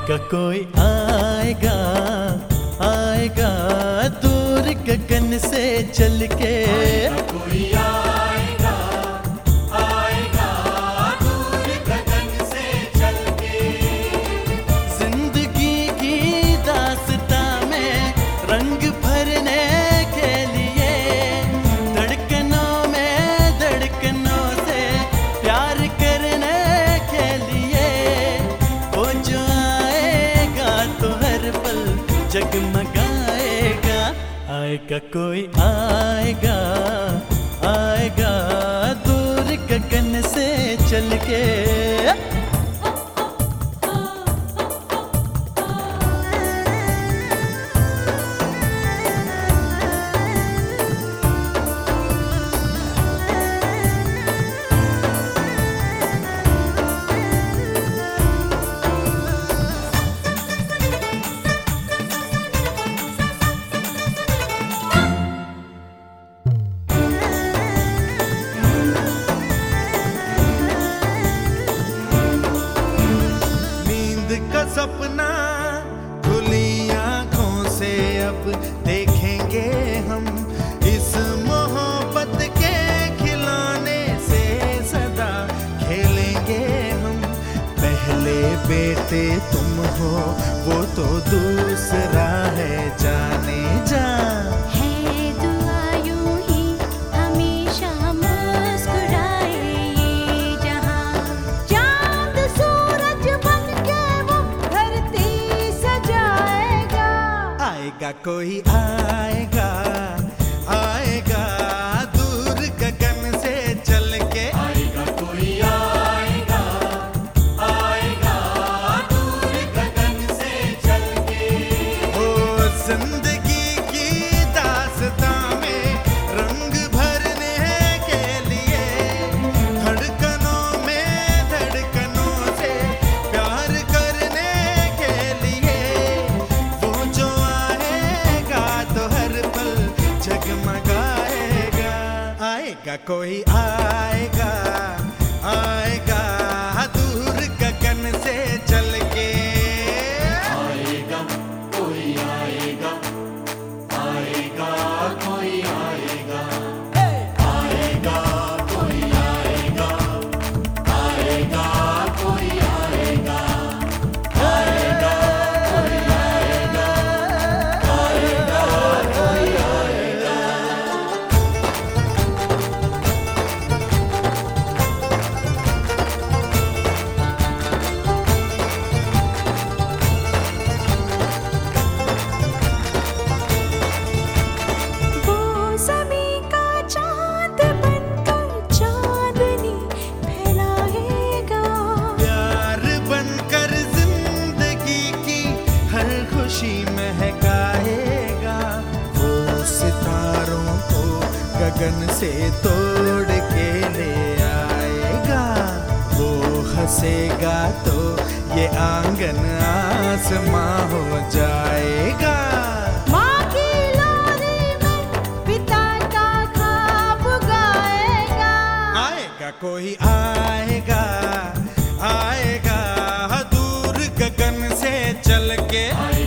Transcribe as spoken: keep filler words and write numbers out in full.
आएगा कोई आएगा, आएगा दूर गगन से चल के। आएगा कोई आएगा, आएगा दूर गगन से चल के। जिंदगी की दास्तां में रंग भरने के लिए, धड़कनों में धड़कनों से प्यार करने के लिए, वो जो आएगा तो हर पल जगमगाएगा। आएगा कोई आएगा, आएगा दूर गगन से चल के। सपना खुली आंखों से अब देखेंगे हम, इस मोहब्बत के खिलौने से सदा खेलेंगे हम। पहले बेटे तुम हो वो तो दूसरा है जाने जा। आएगा कोई आएगा, आएगा दूर गगन से चल के। आएगा कोई आएगा, आएगा दूर गगन से चल के। ओ जिंदगी की दास्तां में रंग भरने के लिए, धड़कनों में धड़कनों से प्यार करने के लिए, वो जो जगमगाएगा। आएगा कोई आएगा, आएगा दूर गगन से चल के। आएगा कोई आएगा, आएगा कोई आएगा, आएगा कोई आएगा, आएगा कोई आएगा, आएगा कोई आएगा, आएगा कोई आएगा। महकाएगा वो सितारों को गगन से तोड़ के ले आएगा। वो हंसेगा तो ये आंगन आसमां हो जाएगा। माँ की लोरी में पिता का ख्वाब गाएगा। आएगा कोई आएगा, आएगा दूर गगन से चल के।